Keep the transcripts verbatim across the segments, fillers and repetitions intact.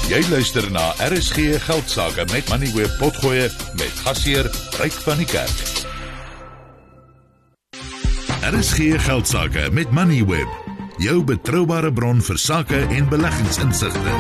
Jy luister na R S G Geldsaake met Moneyweb Potgoe met gasheer Ryk van die Kerk. R S G Geldsaake met Moneyweb, jou betroubare bron vir sake en beleggingsinsigte.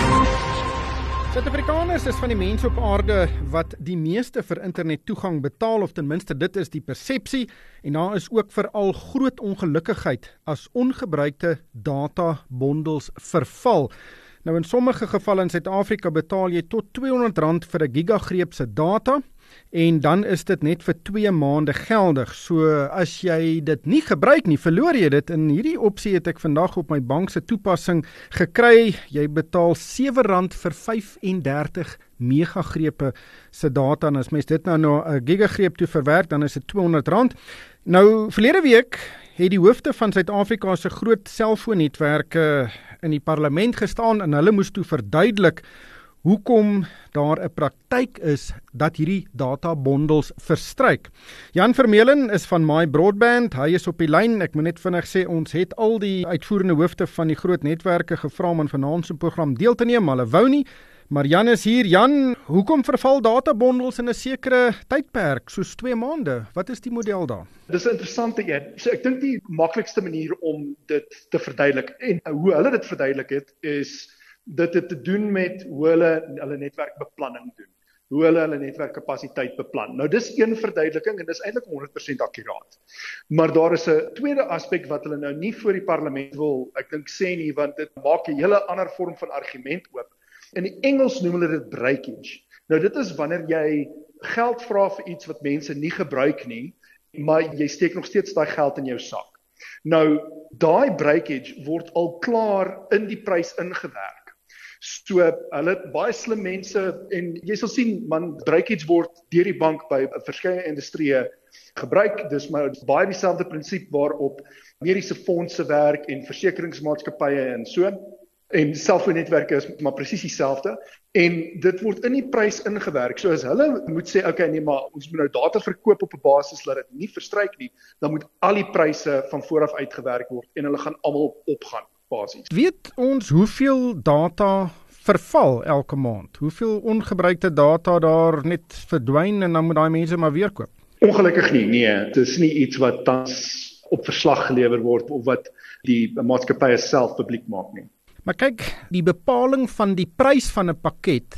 Suid-Afrikaners is van die mense op aarde wat die meeste vir internet toegang betaal, of ten minste dit is die persepsie, en daar is ook veral groot ongelukkigheid as ongebruikte databondels verval. Nou in sommige gevalle in Suid-Afrika betaal jy tot tweehonderd rand vir 'n gigagreep se data, en dan is dit net vir twee maande geldig. So as jy dit nie gebruik nie, verloor jy dit. In hierdie opsie het ek vandag op my bank se toepassing gekry. Jy betaal sewe rand vir vyf-en-dertig megagrepe se data, en as mens dit nou na 'n gigagreep toe verwerk, dan is dit tweehonderd rand. Nou, verlede week het die hoofde van Suid-Afrika se groot selfoonnetwerke in die parlement gestaan, en hulle moes toe verduidelik hoekom daar 'n praktyk is dat hierdie databondels verstryk. Jan Vermeulen is van My Broadband, hy is op die lyn. Ek moet net vinnig sê, ons het al die uitvoerende hoofde van die groot netwerke gevra om aan vanaand se program deel te neem, maar hulle wou nie. Maar Jan is hier. Jan, hoekom verval databondels in 'n sekere tydperk, soos twee maande? Wat is die model daar? Dis 'n interessante een. So ek dink die maklikste manier om dit te verduidelik, en hoe hulle dit verduidelik het, is dit het te doen met hoe hulle hulle netwerkbeplanning doen, hoe hulle hulle netwerkkapasiteit beplan. Nou dis een verduideliking en dis eintlik honderd persent akkuraat. Maar daar is 'n tweede aspek wat hulle nou nie voor die parlement wil, ek dink sê nie, want dit maak 'n hele ander vorm van argument oop. In die Engels noem hulle dit breakage. Nou dit is wanneer jy geld vra vir iets wat mense nie gebruik nie, maar jy steek nog steeds daai geld in jou sak. Nou, daai breakage word al klaar in die prys ingewerk. So, hulle baie slim mense, en jy sal sien, man, breakage word deur die bank by verskeie industrieë gebruik, dis maar baie dieselfde prinsip waarop mediese fondse werk en versekeringsmaatskappye en so, en selfoonnetwerke is maar presies dieselfde, en dit word in die prys ingewerk. So as hulle moet sê, okay, nee, maar ons moet nou data verkoop op 'n basis dat dit nie verstryk nie, dan moet al die pryse van vooraf uitgewerk word, en hulle gaan almal opgaan. Basis. Weet ons hoeveel data verval elke maand? Hoeveel ongebruikte data daar net verdwyn en dan moet daai mense maar weer koop? Ongelukkig nie, nee. Dit is nie iets wat tans op verslag gelewer word of wat die maatskappye self publiek maak nie. Maar kyk, die bepaling van die prys van 'n pakket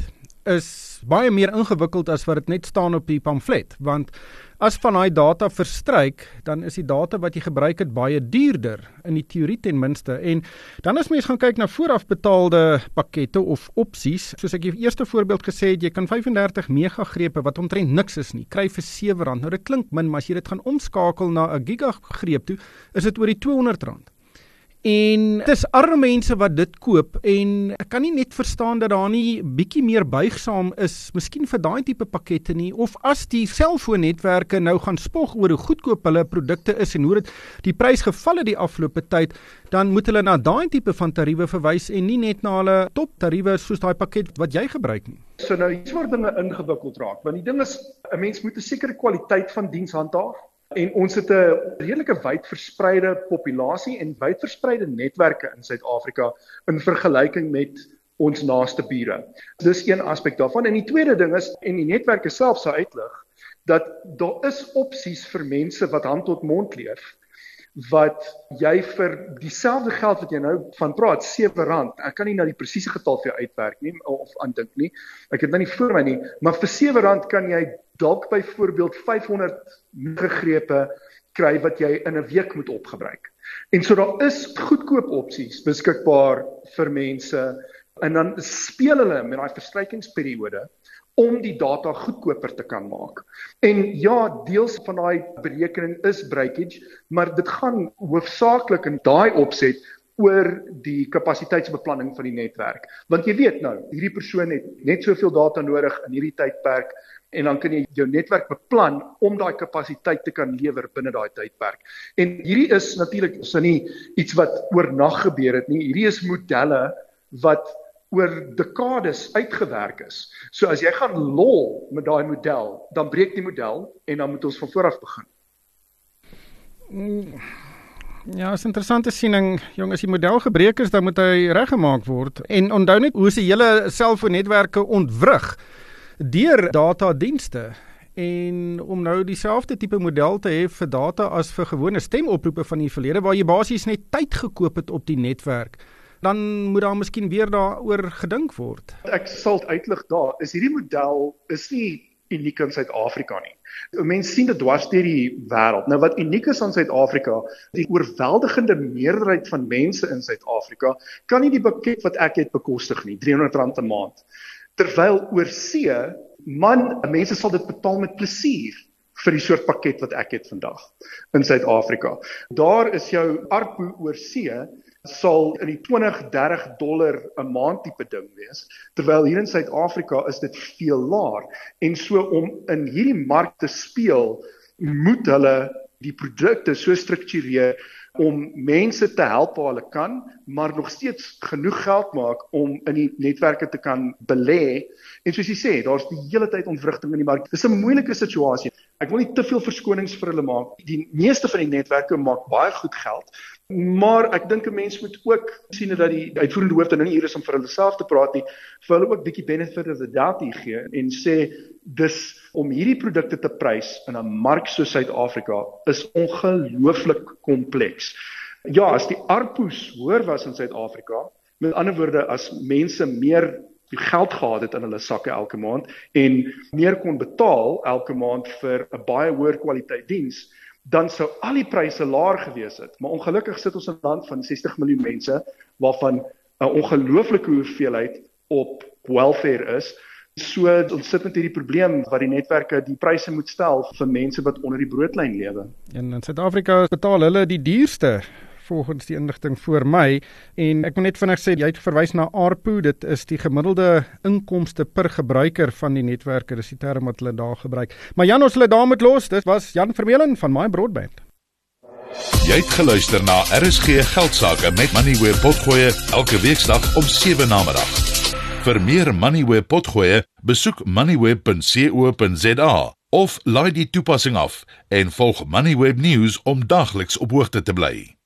is baie meer ingewikkeld as wat dit net staan op die pamflet, want as van daai data verstryk, dan is die data wat jy gebruik het baie duurder, in die teorie ten minste, en dan as mens gaan kyk na vooraf betaalde pakkette of opsies, soos ek die eerste voorbeeld gesê het, jy kan vyf-en-dertig megagrepe, wat omtrent niks is nie, kry vir sewe rand. Nou dit klink min, maar as jy dit gaan omskakel na 'n gigagreep toe, is dit oor die tweehonderd rand. En dit is arme mense wat dit koop, en ek kan nie net verstaan dat daar nie bietjie meer buigsaam is, miskien vir daai tipe pakkette nie, of as die selfoonnetwerke nou gaan spog oor hoe goedkoop hulle produkte is en hoe dit die prys geval het die afgelope tyd, dan moet hulle na daai tipe van tariewe verwys en nie net na hulle toptariewe soos daai pakket wat jy gebruik nie. So nou iets waar dinge ingewikkeld raak, want die ding is, 'n mens moet 'n sekere kwaliteit van diens handhaaf. En ons het 'n redelike wyd verspreide populasie en wyd verspreide netwerke in Suid-Afrika in vergelyking met ons naaste bure. Dis een aspek daarvan. En die tweede ding is, en die netwerke self sou uitlig, dat daar is opsies vir mense wat hand tot mond leef, wat jy vir dieselfde geld wat jy nou van praat, sewe rand, ek kan nie nou die presiese getal vir jou uitwerk nie, of aandink nie, ek het nou nie voor my nie, maar vir sewe rand kan jy dalk byvoorbeeld vyfhonderd megagrepe kry wat jy in 'n week moet opgebruik. En so daar is goedkoop opsies beskikbaar vir mense, en dan speel hulle met daai verstrykingsperiode om die data goedkoper te kan maak. En ja, deels van daai berekening is breakage, maar dit gaan hoofsaaklik in daai opset oor die kapasiteitsbeplanning van die netwerk. Want jy weet nou, hierdie persoon het net soveel data nodig in hierdie tydperk, en dan kan jy jou netwerk beplan om daai kapasiteit te kan lewer binne daai tydperk. En hierdie is natuurlik so nie iets wat oornag gebeur het nie. Hierdie is modelle wat oor dekades uitgewerk is. So as jy gaan lol met daai model, dan breek die model en dan moet ons van voor af begin. Ja, is 'n interessante siening. Jong, as die model gebreek is, dan moet hy reggemaak word. En onthou net hoe se hele selfoonnetwerke ontwrig deur datadienste. En om nou dieselfde tipe model te hê vir data as vir gewone stemoproepe van die verlede, waar jy basies net tyd gekoop het op die netwerk, dan moet daar miskien weer daaroor gedink word. Ek sal uitlig daar, is hierdie model is nie uniek in Suid-Afrika nie. Mense sien dit dwars deur die wêreld. Nou wat uniek is aan Suid-Afrika, die oorweldigende meerderheid van mense in Suid-Afrika kan nie die pakket wat ek het bekostig nie, driehonderd rand 'n maand. Terwyl oor see, man, mense sal dit betaal met plesier vir die soort pakket wat ek het vandag in Suid-Afrika. Daar is jou A R P U oor see sal in die twintig, dertig dollar 'n maand tipe ding wees, terwyl hier in Suid-Afrika is dit veel laer. En so om in hierdie mark te speel, moet hulle die produkte so struktureer om mense te help waar hulle kan, maar nog steeds genoeg geld maak om in die netwerke te kan belê. En soos jy sê, daar's die hele tyd ontwrigting in die mark. Dis 'n moeilike situasie. Ek wil nie te veel verskonings vir hulle maak. Die meeste van die netwerke maak baie goed geld, maar ek dink 'n mens moet ook sien dat die uitvoerende hoofde nou nie hier is om vir hulle self te praat nie, vir hulle ook bietjie benefit of the doubt gee en sê dis om hierdie produkte te prys in 'n mark soos Suid-Afrika is ongelooflik kompleks. Ja, as die A R P U's hoër was in Suid-Afrika, met ander woorde as mense meer geld gehad het in hulle sakke elke maand en meer kon betaal elke maand vir 'n baie hoër kwaliteit diens, dan sou al die pryse laer gewees het. Maar ongelukkig sit ons in 'n land van sestig miljoen mense, waarvan 'n ongelooflike hoeveelheid op welfare is. So ons sit met hierdie probleem wat die netwerke die pryse moet stel vir mense wat onder die broodlyn lewe. En in Suid-Afrika betaal hulle die duurste volgens die inligting voor my, en ek moet net vinnig sê, jy het verwys na A R P U, dit is die gemiddelde inkomste per gebruiker van die netwerke, dis die term wat hulle daar gebruik. Maar Jan, ons hulle daar moet los, dit was Jan Vermeulen van My Broadband. Jy het geluister na R S G Geldsaake met Moneyweb Potgoe elke weeksdag om sewe namiddag. Vir meer Moneyweb Potgoe, besoek moneyweb punt co punt za of laai die toepassing af en volg Moneyweb News om dagliks op hoogte te bly.